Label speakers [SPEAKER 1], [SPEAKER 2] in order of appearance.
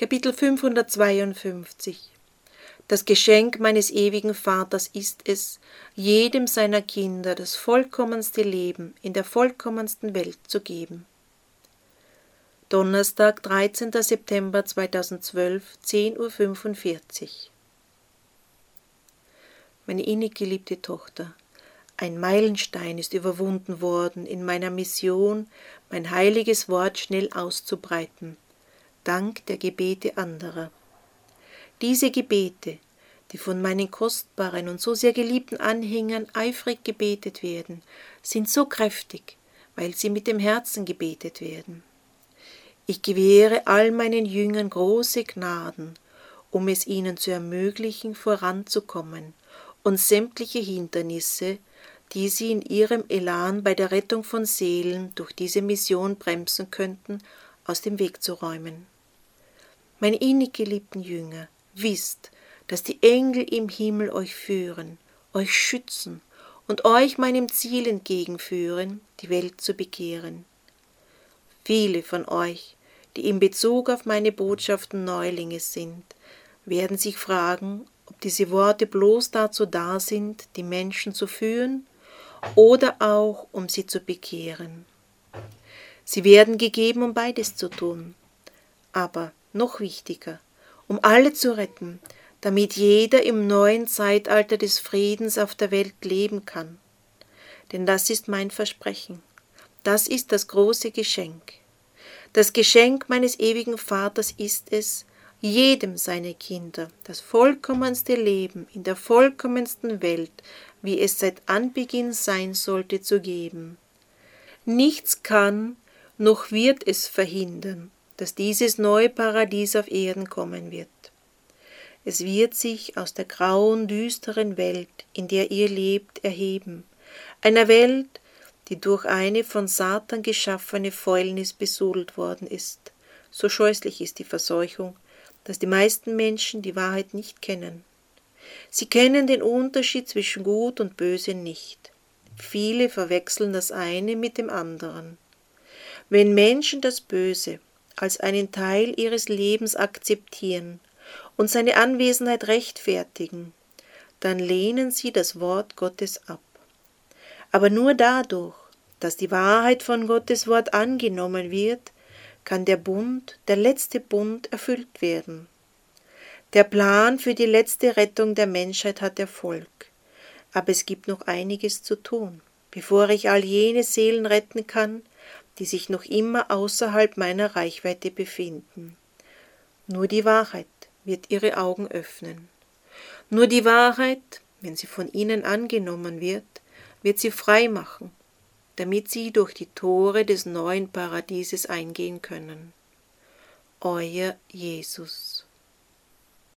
[SPEAKER 1] Kapitel 552. Das Geschenk meines ewigen Vaters ist es, jedem seiner Kinder das vollkommenste Leben in der vollkommensten Welt zu geben. Donnerstag, 13. September 2012, 10:45 Uhr. Meine innig geliebte Tochter, ein Meilenstein ist überwunden worden in meiner Mission, mein heiliges Wort schnell auszubreiten, dank der Gebete anderer. Diese Gebete, die von meinen kostbaren und so sehr geliebten Anhängern eifrig gebetet werden, sind so kräftig, weil sie mit dem Herzen gebetet werden. Ich gewähre all meinen Jüngern große Gnaden, um es ihnen zu ermöglichen, voranzukommen und sämtliche Hindernisse, die sie in ihrem Elan bei der Rettung von Seelen durch diese Mission bremsen könnten, aus dem Weg zu räumen. Meine innig geliebten Jünger, wisst, dass die Engel im Himmel euch führen, euch schützen und euch meinem Ziel entgegenführen, die Welt zu bekehren. Viele von euch, die in Bezug auf meine Botschaften Neulinge sind, werden sich fragen, ob diese Worte bloß dazu da sind, die Menschen zu führen oder auch, um sie zu bekehren. Sie werden gegeben, um beides zu tun, aber noch wichtiger, um alle zu retten, damit jeder im neuen Zeitalter des Friedens auf der Welt leben kann. Denn das ist mein Versprechen, das ist das große Geschenk. Das Geschenk meines ewigen Vaters ist es, jedem seiner Kinder das vollkommenste Leben in der vollkommensten Welt, wie es seit Anbeginn sein sollte, zu geben. Nichts kann, noch wird es verhindern, dass dieses neue Paradies auf Erden kommen wird. Es wird sich aus der grauen, düsteren Welt, in der ihr lebt, erheben, einer Welt, die durch eine von Satan geschaffene Fäulnis besudelt worden ist. So scheußlich ist die Verseuchung, dass die meisten Menschen die Wahrheit nicht kennen. Sie kennen den Unterschied zwischen Gut und Böse nicht. Viele verwechseln das eine mit dem anderen. Wenn Menschen das Böse als einen Teil ihres Lebens akzeptieren und seine Anwesenheit rechtfertigen, dann lehnen sie das Wort Gottes ab. Aber nur dadurch, dass die Wahrheit von Gottes Wort angenommen wird, kann der Bund, der letzte Bund, erfüllt werden. Der Plan für die letzte Rettung der Menschheit hat Erfolg, aber es gibt noch einiges zu tun, bevor ich all jene Seelen retten kann, die sich noch immer außerhalb meiner Reichweite befinden. Nur die Wahrheit wird ihre Augen öffnen. Nur die Wahrheit, wenn sie von ihnen angenommen wird sie frei machen, damit sie durch die Tore des neuen Paradieses eingehen können. Euer Jesus.